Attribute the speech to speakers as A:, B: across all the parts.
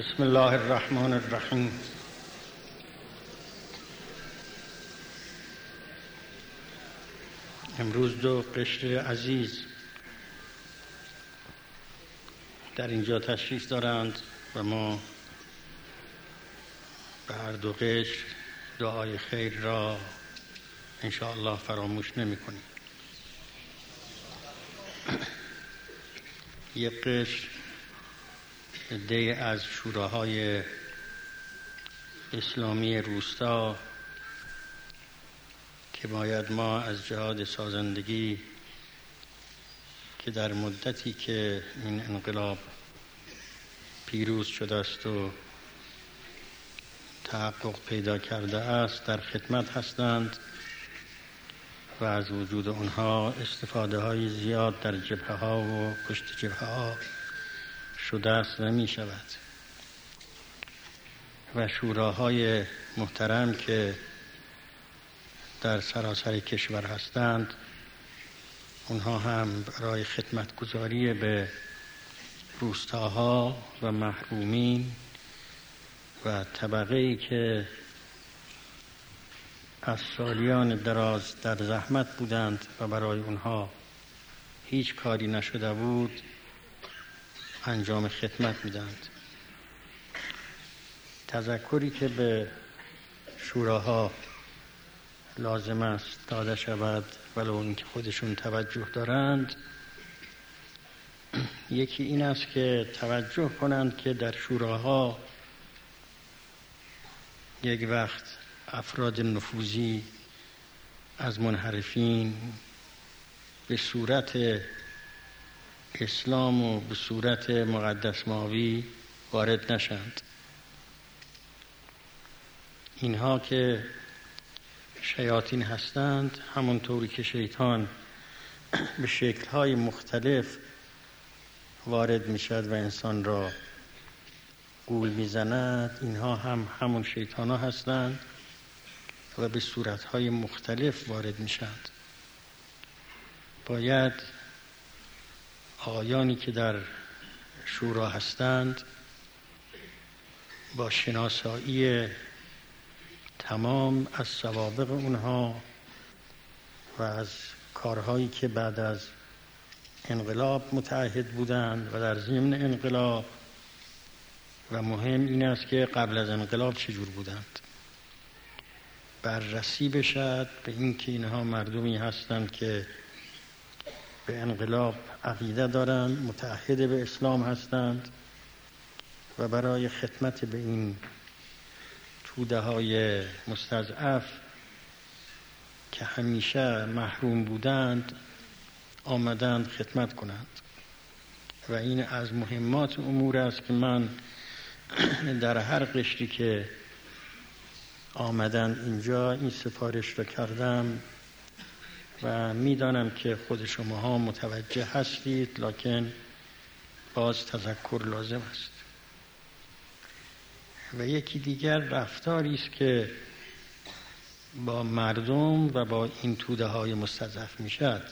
A: بسم الله الرحمن الرحیم. امروز دو قشر عزیز در اینجا تشریف دارند و ما به هر دو قشر دعای خیر را انشاءالله فراموش نمی کنیم. یک قشر عده‌ای از شوراهای اسلامی روستا که باید ما از جهاد سازندگی که در مدتی که این انقلاب پیروز شده است و تحقق پیدا کرده است در خدمت هستند و از وجود آنها استفاده های زیاد در جبهه ها و پشت جبهه ها شده است و می شود و شوراهای محترم که در سراسر کشور هستند اونها هم برای خدمتگزاری به روستاها و محرومین و طبقه‌ای که از سالیان دراز در زحمت بودند و برای اونها هیچ کاری نشده بود انجام خدمت میدند. تذکری که به شوراها لازم است داده شود ولو اینکه خودشون توجه دارند، یکی این است که توجه کنند که در شوراها یک وقت افراد نفوذی از منحرفین به صورت اسلام و به صورت مقدس ماوی وارد نشند. اینها که شیاطین هستند، همونطوری که شیطان به شکل‌های مختلف وارد میشد و انسان را گول میزند، اینها هم همون شیطان‌ها هستند و به صورت‌های مختلف وارد میشند. باید آقایانی که در شورا هستند با شناسایی تمام از سوابق اونها و از کارهایی که بعد از انقلاب متعهد بودند و در ضمن انقلاب و مهم این است که قبل از انقلاب چجور بودند بررسی بشد به این که اینها مردمی هستند که به انقلاب عقیده دارند، متعهد به اسلام هستند و برای خدمت به این توده های مستضعف که همیشه محروم بودند آمدند خدمت کنند. و این از مهمات امور است که من در هر قشری که آمدند اینجا این سفارش را کردم و میدانم که خود شماها متوجه هستید، لکن باز تذکر لازم است. و یکی دیگر رفتاری است که با مردم و با این توده های مستضعف میشد.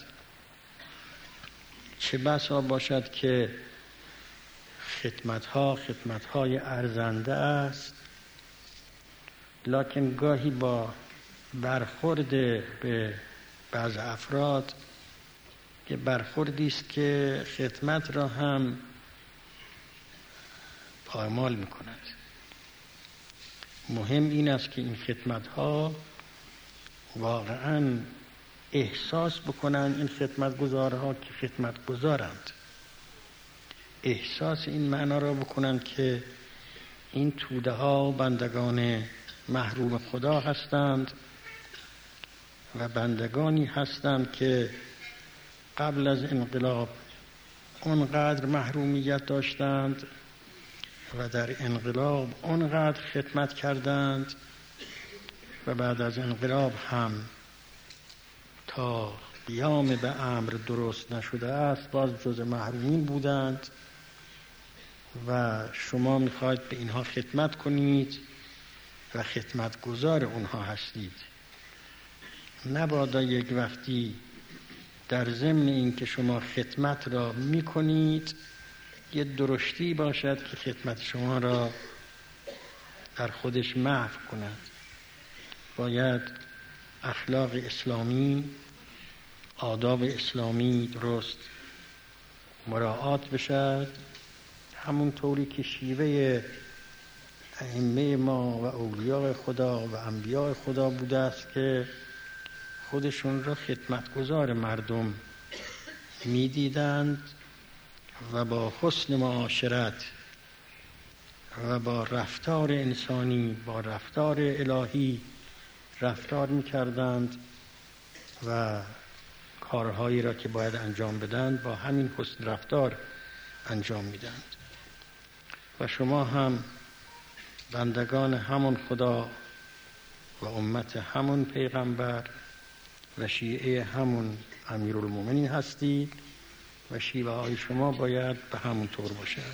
A: چه بسا باشد که خدمت‌های ارزنده است، لکن گاهی با برخورد به بعض افراد که برخوردی است که خدمت را هم پایمال می‌کند. مهم این است که این خدمت‌ها واقعاً احساس بکنند، این خدمتگزارها که خدمتگزارند احساس این معنا را بکنند که این توده ها بندگان محروم خدا هستند و بندگانی هستند که قبل از انقلاب اونقدر محرومیت داشتند و در انقلاب اونقدر خدمت کردند و بعد از انقلاب هم تا قیام به امر درست نشده است باز جز محرومین بودند و شما میخواید به اینها خدمت کنید و خدمتگزار اونها هستید. نبادا یک وقتی در ضمن این که شما خدمت را میکنید یه درشتی باشد که خدمت شما را در خودش محو کند. باید اخلاق اسلامی، آداب اسلامی درست مراعات بشد، همون طوری که شیوه ائمه ما و اولیاء خدا و انبیاء خدا بوده است که خودشون را خدمتگزار مردم می‌دیدند و با حسن معاشرت و با رفتار انسانی، با رفتار الهی رفتار می‌کردند و کارهایی را که باید انجام بدند با همین حسن رفتار انجام میدند. و شما هم بندگان همون خدا و امت همون پیغمبر و شیعه همون امیرالمومنین هستید و شیوه های شما باید به همون طور باشد.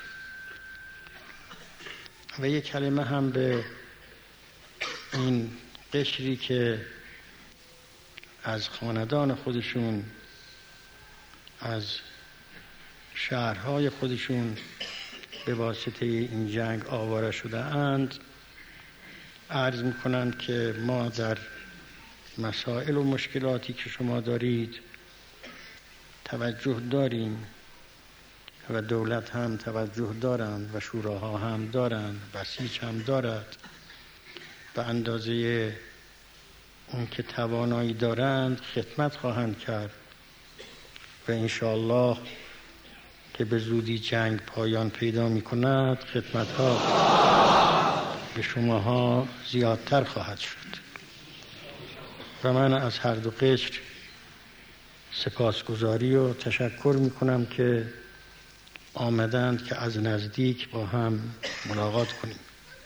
A: و یک کلمه هم به این قشری که از خاندان خودشون، از شهرهای خودشون به واسطه این جنگ آواره شده اند عرض میکنند که ما در مسائل و مشکلاتی که شما دارید توجه داریم و دولت هم توجه دارند و شوراها هم دارند، بسیج هم دارد، به اندازه اون که توانایی دارند خدمت خواهند کرد و انشاءالله که به زودی جنگ پایان پیدا می کند خدمتها به شماها زیادتر خواهد شد. و من از هر دو قشر سپاسگزاری و تشکر می کنم که آمدند که از نزدیک با هم ملاقات کنیم.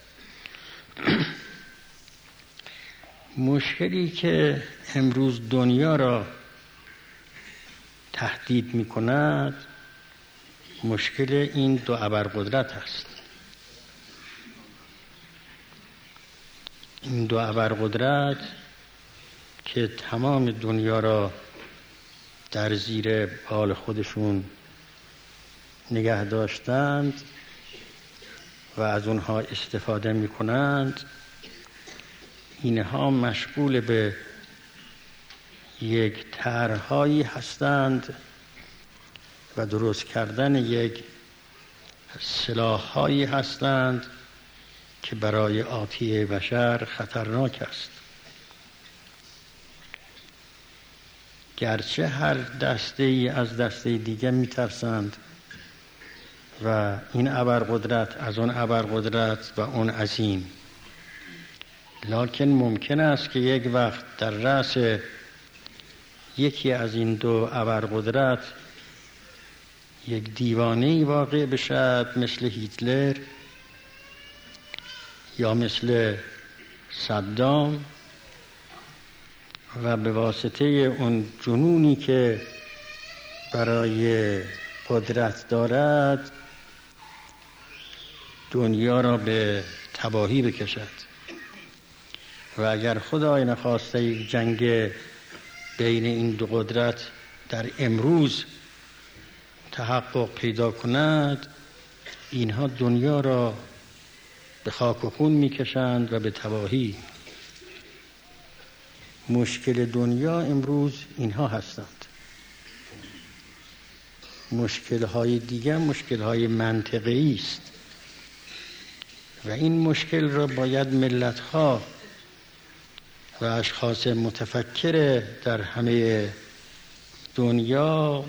A: مشکلی که امروز دنیا را تهدید می کند مشکل این دو ابرقدرت است. این دو ابرقدرت که تمام دنیا را در زیر بال خودشون نگه داشتند و از اونها استفاده می کنند، اینها مشغول به یک طرح‌هایی هستند و درست کردن یک سلاح‌هایی هستند که برای آتی بشر خطرناک است. گرچه هر دسته‌ای از دسته دیگه می‌ترسند و این ابرقدرت از اون ابرقدرت و اون از این، لکن ممکن است که یک وقت در رأس یکی از این دو ابرقدرت یک دیوانه‌ای واقع بشد مثل هیتلر یا مثل صدام و به واسطه اون جنونی که برای قدرت دارد دنیا را به تباهی بکشد. و اگر خدای نخواسته یک جنگ بین این دو قدرت در امروز تحقق پیدا کند، اینها دنیا را به خاک و خون میکشند و به تباهی. مشکل دنیا امروز اینها هستند. مشکل‌های دیگر مشکل‌های منطقی است و این مشکل را باید ملت‌ها و اشخاص متفکر در همه دنیا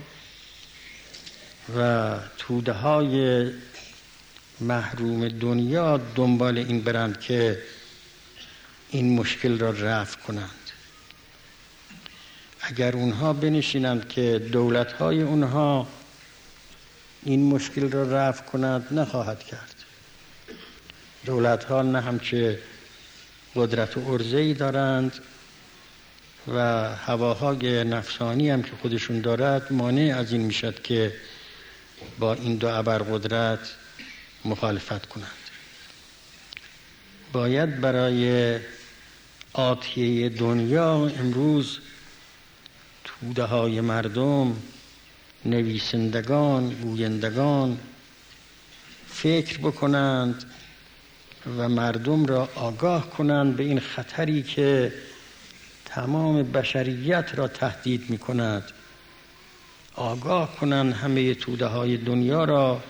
A: و توده‌های محروم دنیا دنبال این برند که این مشکل را رفع کنند. اگر اونها بنشینند که دولت‌های اونها این مشکل را رفع کنند نخواهد کرد. دولت‌ها نه همچه قدرت و عرضه‌ای دارند و هواهای نفسانی هم که خودشون دارد مانع از این میشد که با این دو ابرقدرت مخالفت کنند. باید برای آتیه دنیا امروز توده های مردم، نویسندگان، گویندگان فکر بکنند و مردم را آگاه کنند به این خطری که تمام بشریت را تهدید می کند. آگاه کنند همه توده های دنیا را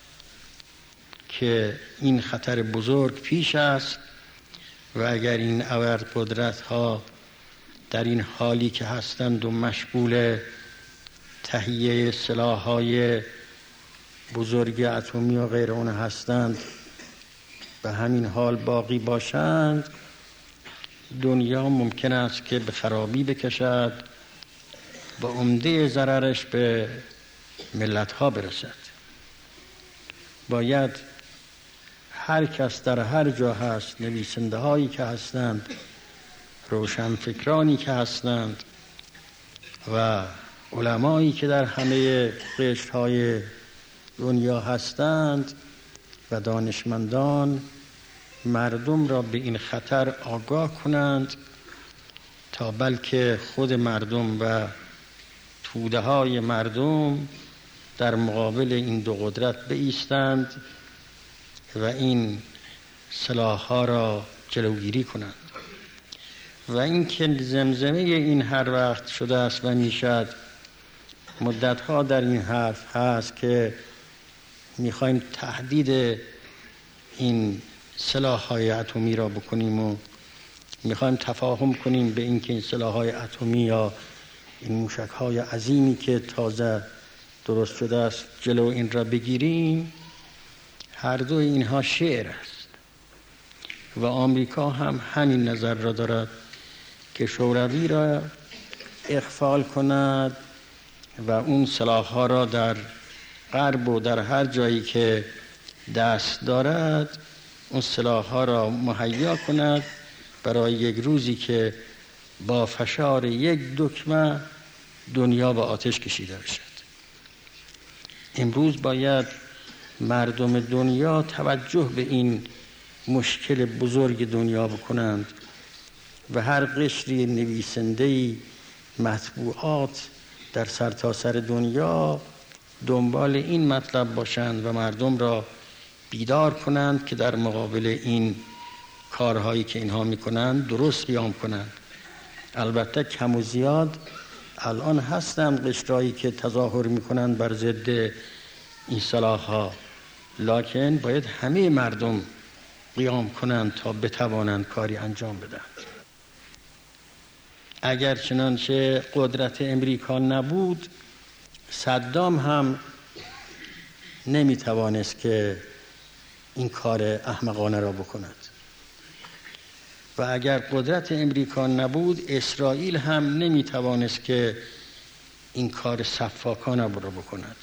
A: که این خطر بزرگ پیش است و اگر این ابرقدرت ها در این حالی که هستند و مشغول تهیه سلاح‌های بزرگ اتمی و غیر اون هستند به همین حال باقی باشند، دنیا ممکن است که به خرابی بکشد و عمده ضررش به ملت‌ها برسد. باید هر کس در هر جا هست، نویسنده هایی که هستند، روشنفکرانی که هستند و علمایی که در همه قشرهای دنیا هستند و دانشمندان، مردم را به این خطر آگاه کنند تا بلکه خود مردم و توده های مردم در مقابل این دو قدرت بایستند و این سلاح‌ها را جلوگیری کنند. و این که زمزمه این هر وقت شده است و میشد مدتها در این حرف هست که میخوایم تهدید این سلاح‌های اتمی را بکنیم و میخوایم تفاهم کنیم به اینکه این سلاح‌های اتمی یا این موشک‌های عظیمی که تازه درست شده است جلو این را بگیریم. هر دو اینها شعر است و آمریکا هم همین نظر را دارد که شوروی را اخفال کند و اون سلاح‌ها را در غرب و در هر جایی که دست دارد اون سلاح‌ها را مهیا کند برای یک روزی که با فشار یک دکمه دنیا به آتش کشیده بشد. امروز باید مردم دنیا توجه به این مشکل بزرگ دنیا بکنند و هر قشری نویسنده‌ای، مطبوعات در سرتاسر دنیا دنبال این مطلب باشند و مردم را بیدار کنند که در مقابل این کارهایی که اینها میکنند درست قیام کنند. البته کم و زیاد الان هستند قشرهایی که تظاهر میکنند بر ضد این سلاح‌ها، لکن باید همه مردم قیام کنند تا بتوانند کاری انجام بدهند. اگر چنانچه قدرت امریکا نبود، صدام هم نمیتوانست که این کار احمقانه را بکند و اگر قدرت امریکا نبود، اسرائیل هم نمیتوانست که این کار سفاکانه را بکند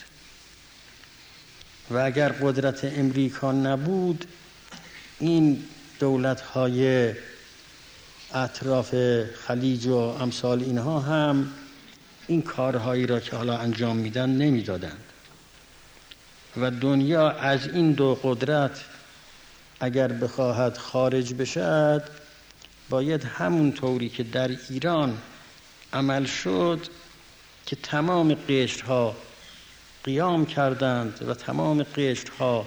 A: و اگر قدرت امریکا نبود، این دولت‌های اطراف خلیج و امثال اینها هم این کارهایی را که حالا انجام میدن نمیدادند و دنیا از این دو قدرت اگر بخواهد خارج بشد، باید همون طوری که در ایران عمل شد که تمام قشرها قیام کردند و تمام قشرها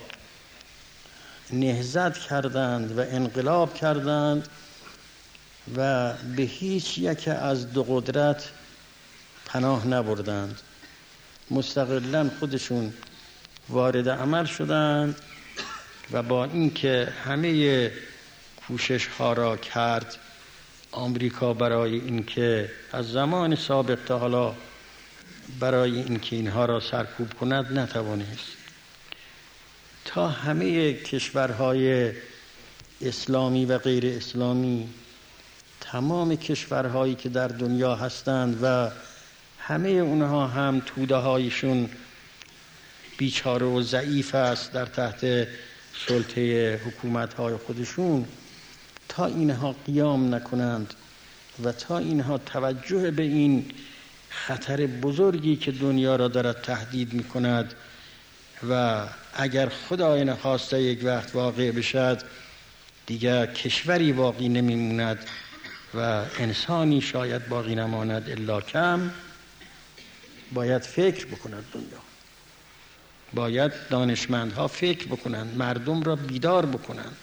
A: نهضت کردند و انقلاب کردند و به هیچ یک از دو قدرت پناه نبردند، مستقلاً خودشون وارد عمل شدند و با اینکه همه کوشش ها را کرد آمریکا برای اینکه از زمان سابق تا حالا برای اینکه اینها را سرکوب کند نتوانست، تا همه کشورهای اسلامی و غیر اسلامی، تمام کشورهایی که در دنیا هستند و همه اونها هم توده هایشون بیچاره و ضعیف است در تحت سلطه حکومت های خودشون، تا اینها قیام نکنند و تا اینها توجه به این خطر بزرگی که دنیا را دارد تهدید می کند و اگر خدای نخواسته یک وقت واقع بشد دیگر کشوری باقی نمیموند و انسانی شاید باقی نماند الا کم، باید فکر بکند دنیا. باید دانشمندها فکر بکنن، مردم را بیدار بکنن.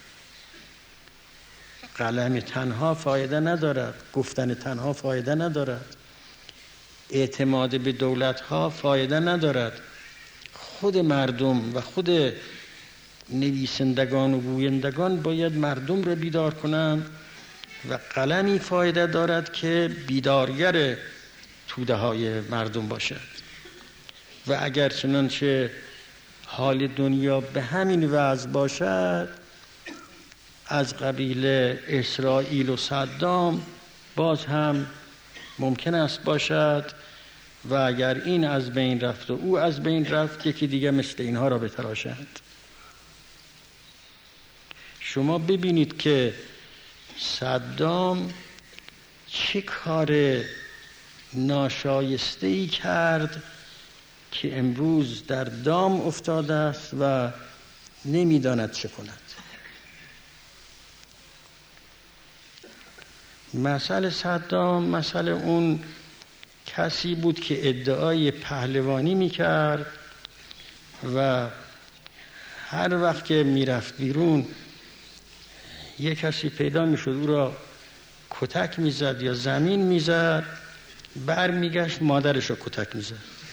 A: قلم تنها فایده ندارد، گفتن تنها فایده ندارد، اعتماد به دولتها فایده ندارد. خود مردم و خود نویسندگان و گویندگان باید مردم را بیدار کنند و قلمی فایده دارد که بیدارگر توده های مردم باشد. و اگر چنانچه حال دنیا به همین وضع باشد، از قبیل اسرائیل و صدام باز هم ممکن است باشد و اگر این از بین رفت و او از بین رفت، یکی دیگه مثل اینها را بتراشند. شما ببینید که صدام چه کار ناشایسته‌ای کرد که امروز در دام افتاده است و نمیداند چه کند. مسئله صدام مسئله اون کسی بود که ادعای پهلوانی میکرد و هر وقت که میرفت بیرون یک کسی پیدا میشد او را کتک میزد یا زمین میزد، بر میگشت مادرش را کتک میزد.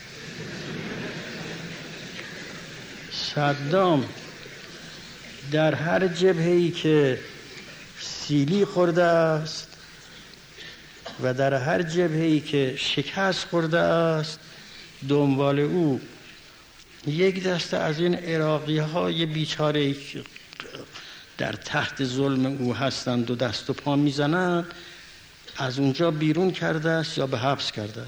A: صدام در هر جبهه‌ای که سیلی خورده است و در هر جبهه‌ای که شکست خورده است، دنبال او یک دسته از این عراقی‌های بیچاره که در تحت ظلم او هستند و دست و پا میزنند، از اونجا بیرون کرده است یا به حبس کرده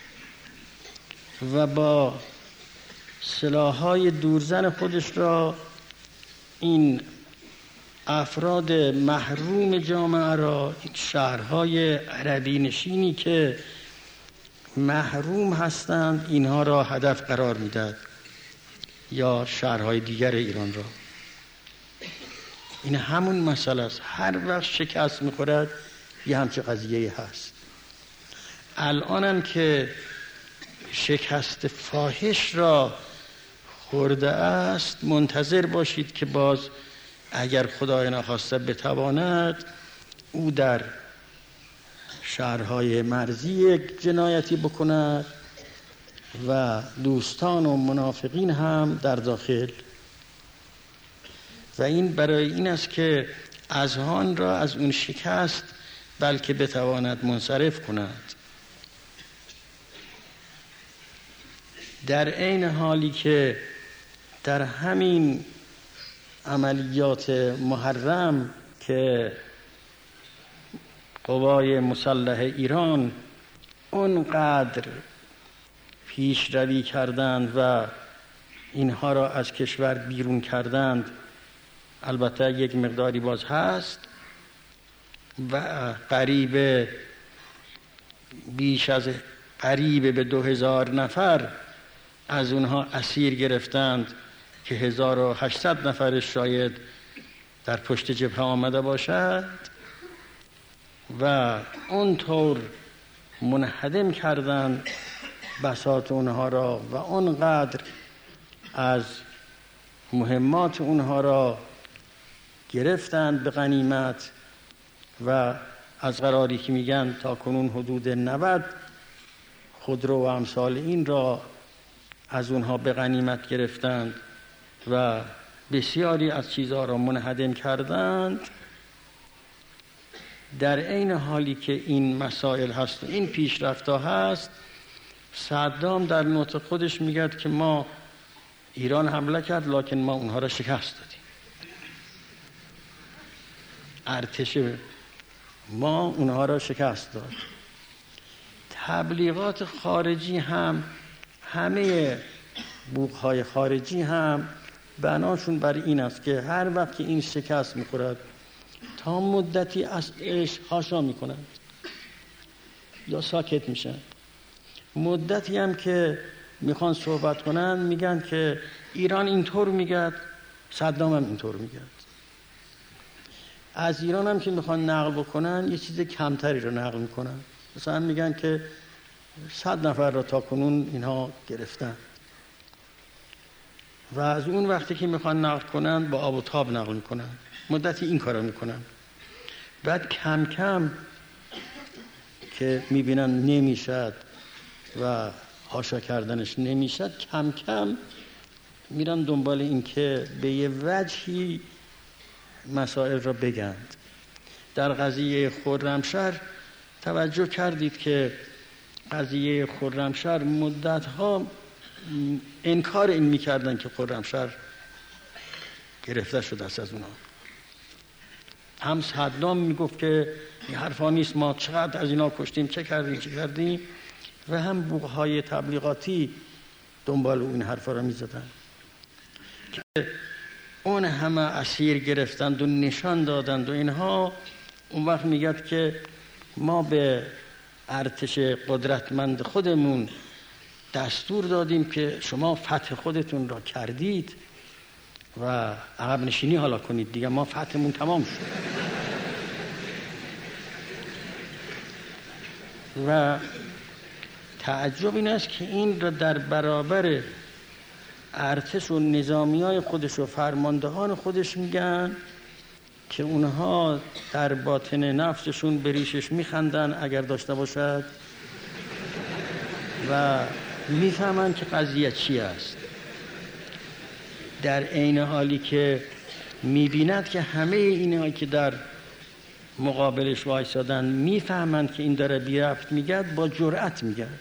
A: و با سلاح‌های دورزن خودش را این افراد محروم جامعه را، این شهرهای عربی نشینی که محروم هستند، اینها را هدف قرار میداد یا شهرهای دیگر ایران را. این همون مسئله است. هر وقت شکست میخورد یه همچه قضیه هست. الانم که شکست فاحش را خورده است، منتظر باشید که باز اگر خدای نخواسته بتواند او در شهرهای مرزی یک جنایتی بکند و دوستان و منافقین هم در داخل. و این برای این است که اذهان را از اون شکست بلکه بتواند منصرف کند. در عین حالی که در همین عملیات محرم که قوای مسلح ایران اونقدر پیشروی کردند و اینها را از کشور بیرون کردند، البته یک مقداری باز هست و بیش از قریب به 2000 نفر از اونها اسیر گرفتند که 1800 نفرش شاید در پشت جبهه آمده باشد و اونطور منهدم کردند بساط اونها را و اونقدر از مهمات اونها را گرفتند به غنیمت و از قراری که میگن تا کنون حدود 90 خودرو و امثال این را از اونها به غنیمت گرفتند و بسیاری از چیزها را منهدم کردند. در عین حالی که این مسائل هست و این پیشرفت‌ها هست، صدام در نطق خودش میگه که ما ایران حمله کرد لکن ما اونها را شکست دادیم. ارتش ما اونها را شکست داد. تبلیغات خارجی هم، همه بوق‌های خارجی هم بناشون بر این است که هر وقت که این شکست می‌خورد تا مدتی ازش حاشا می‌کنند یا ساکت میشن. مدتی هم که میخوان صحبت کنن میگن که ایران اینطور میگه، صدام هم اینطور میگه. از ایران هم که میخوان نقل بکنن یه چیز کمتری رو نقل میکنن. مثلا میگن که 100 نفر را تا کنون اینها گرفتن. و از اون وقتی که میخوان نقل کنن با آب و تاب نقل میکنن، مدتی این کارو میکنن. بعد کم کم که میبینن نمیشد و حاشا کردنش نمیشد، کم کم میرن دنبال این که به یه وجهی مسائل را بگند. در قضیه خرمشهر توجه کردید که قضیه خرمشهر مدتها انکار این میکردن که خرمشهر گرفته شده است از اونا. هم صدام میگفت که این حرفا نیست، ما چقدر از اینا کشتیم، چه کردیم، و هم بوقهای تبلیغاتی دنبال این حرفا را میزدن که اون همه اسیر گرفتند و نشان دادند و اینها. اون وقت میگد که ما به ارتش قدرتمند خودمون دستور دادیم که شما فتح خودتون را کردید و عقب نشینی حالا کنید دیگه، ما فتحمون تمام شد. و تعجب این است که این را در برابر ارتش و نظامیای خودش و فرماندهان خودش میگن که اونها در باطن نفسشون بریشش میخندن اگر داشته باشد و میفهمن که قضیه چی است، در عین حالی که میبیند که همه اینها که در مقابلش وایسادن میفهمند که این داره بی ربط میگد، با جرأت میگد.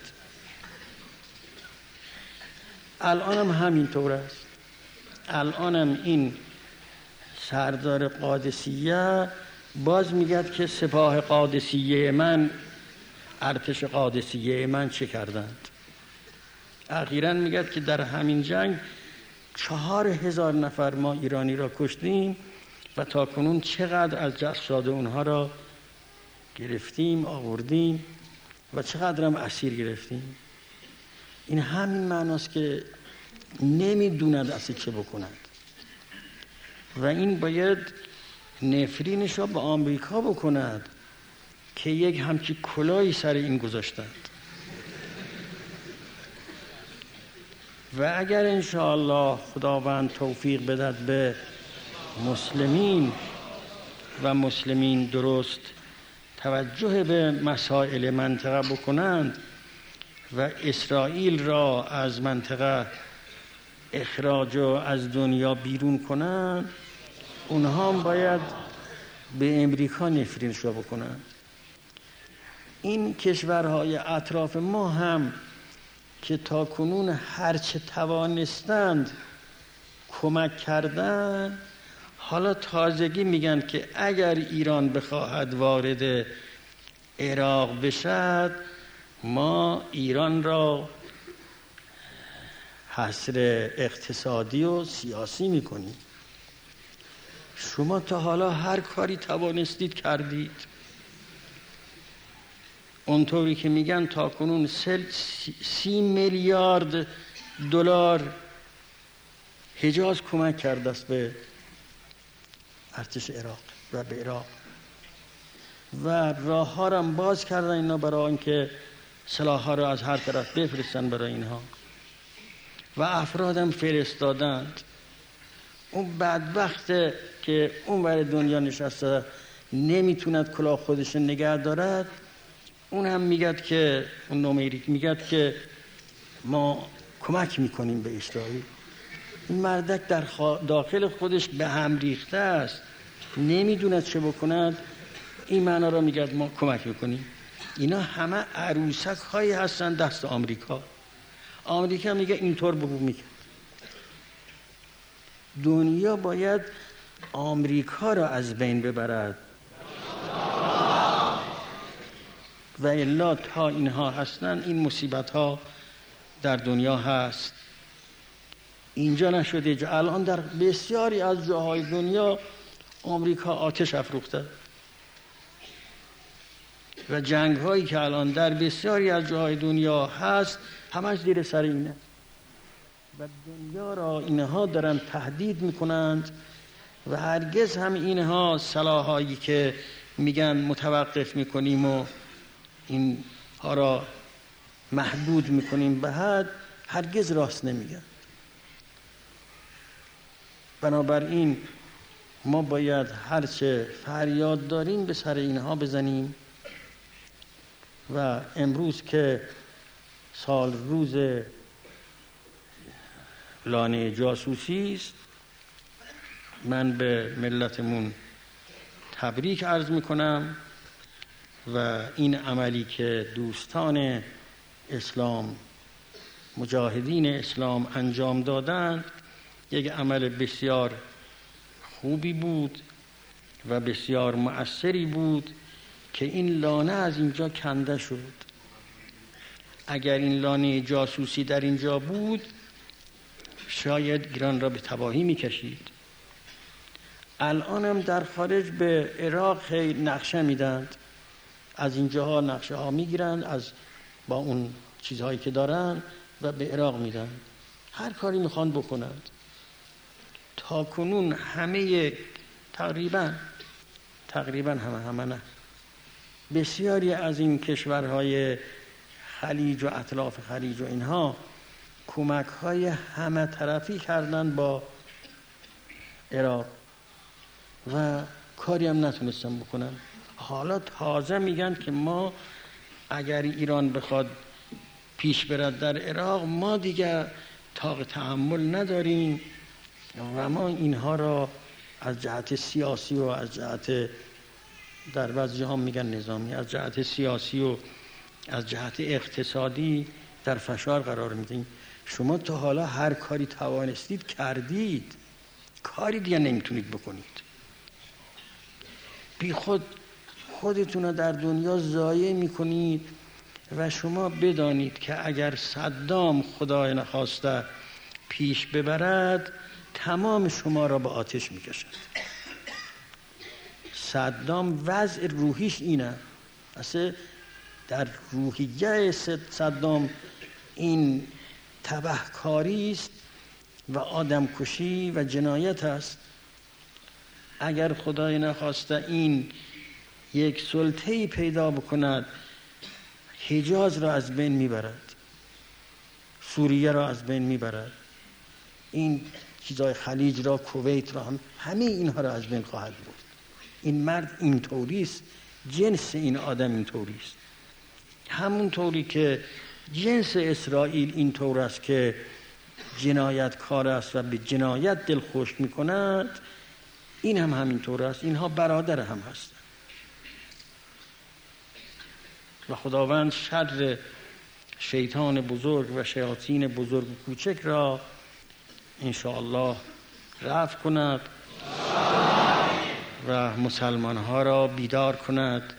A: الانم همینطور است. الانم این سردار قادسیه باز میگد که سپاه قادسیه من، ارتش قادسیه من چه کردند. اخیراً میگد که در همین جنگ 4000 نفر ما ایرانی را کشتیم و تا کنون چقدر از جساد اونها را گرفتیم، آوردیم و چقدر هم اسیر گرفتیم. این همین معناست که نمیدوند اصلا چه بکند و این باید نفرینش را به آمریکا بکند که یک همچی کلاهی سر این گذاشتند. و اگر انشاءالله خداوند توفیق بدهد به مسلمین و مسلمین درست توجه به مسائل منطقه بکنند و اسرائیل را از منطقه اخراج و از دنیا بیرون کنند، اونها هم باید به امریکا نفرینش را بکنند. این کشورهای اطراف ما هم که تا کنون هرچه توانستند کمک کردن، حالا تازگی میگن که اگر ایران بخواهد وارد عراق بشد، ما ایران را حصر اقتصادی و سیاسی میکنیم. شما تا حالا هر کاری توانستید کردید. اونطوری که میگن تا کنون 30 میلیارد دلار حجاز کمک کرده است به ارتش عراق و به عراق و راه ها را باز کردن اینا برای اینکه سلاح ها را از هر طرف بفرستن برای اینها و افرادم فرستادند. اون بدبخت که اون ور دنیا نشسته نمیتوند کلاه خودش نگه دارد، اون هم میگد که اون نومیریک میگد که ما کمک میکنیم به اسرائیل. این مردک در داخل خودش به هم ریخته است، نمیدوند چه بکند. این معنا را میگد ما کمک میکنیم. اینا همه عروسک هایی هستن دست آمریکا. آمریکا میگه اینطور بگو میگه. دنیا باید آمریکا را از بین ببرد و الا تا اینها هستن این مصیبت ها در دنیا هست. اینجا نشده، الان در بسیاری از جاهای دنیا آمریکا آتش افروخته و جنگ هایی که الان در بسیاری از جاهای دنیا هست همش زیر سر اینه و دنیا را اینها دارن تهدید میکنند و هرگز هم اینها سلاحایی که میگن متوقف میکنیم و این ها را محدود میکنیم به حد، هرگز راست نمیگن. بنابراین ما باید هرچه فریاد داریم به سر اینها بزنیم و امروز که سال روز لانه جاسوسی است، من به ملتمون تبریک عرض میکنم و این عملی که دوستان اسلام، مجاهدین اسلام انجام دادند یک عمل بسیار خوبی بود و بسیار مؤثری بود که این لانه از اینجا کنده شد. اگر این لانه جاسوسی در اینجا بود شاید ایران را به تباهی میکشید. الان هم در خارج به عراق خیلی نقشه میدند، از اینجاها نقشه ها میگیرند از با اون چیزهایی که دارن و به عراق میدن، هر کاری میخوان بکنند. تا کنون همه تقریبا همه نه، بسیاری از این کشورهای خلیج و اطراف خلیج و اینها کمک های همه طرفی کردن با عراق و کاری هم نتونستن بکنن. حالا تازه میگن که ما اگر ایران بخواد پیش برد در عراق ما دیگه طاقت تحمل نداریم و ما اینها را از جهت سیاسی و از جهت، در بعضی ها میگن نظامی، از جهت سیاسی و از جهت اقتصادی در فشار قرار میدیم. شما تا حالا هر کاری توانستید کردید، کاری دیگه نمیتونید بکنید. بی خودتون رو در دنیا ضایع میکنید و شما بدانید که اگر صدام خدای نخواسته پیش ببرد تمام شما را به آتش میکشد. صدام وضع روحیش اینه، اصلا در روحیه صدام این تبهکاری است و آدمکشی و جنایت است. اگر خدای نخواسته این یک سلطه‌ای پیدا بکند حجاز را از بین میبرد، سوریه را از بین میبرد، این چیزای خلیج را، کویت را، همه اینها را از بین خواهد برد. این مرد این طوریست، جنس این آدم این طوریست. همون طوری که جنس اسرائیل این طور است که جنایتکار است و به جنایت دل خوش میکند، این هم همین طور است. اینها برادر هم هستند و خداوند شر شیطان بزرگ و شیاطین بزرگ و کوچک را انشاءالله رفع کند و مسلمان ها را بیدار کند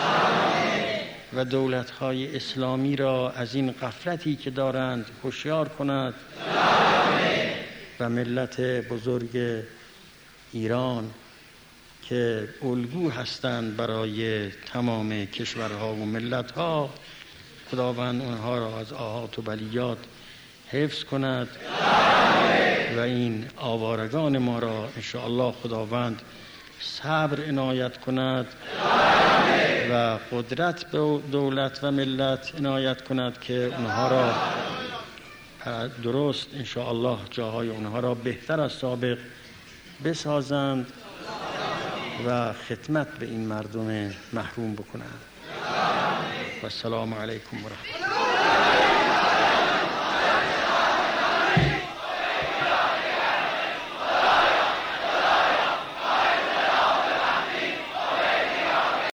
A: و دولت های اسلامی را از این غفلتی که دارند هوشیار کند و ملت بزرگ ایران که الگو هستند برای تمام کشورها و ملتها، خداوند اونها را از آفات و بلیات حفظ کند و این آوارگان ما را انشاءالله خداوند صبر عنایت کند و قدرت به دولت و ملت عنایت کند که اونها را درست انشاءالله جاهای اونها را بهتر از سابق بسازند و خدمت به این مردم محروم بکنند. و السلام علیکم و رحمت الله.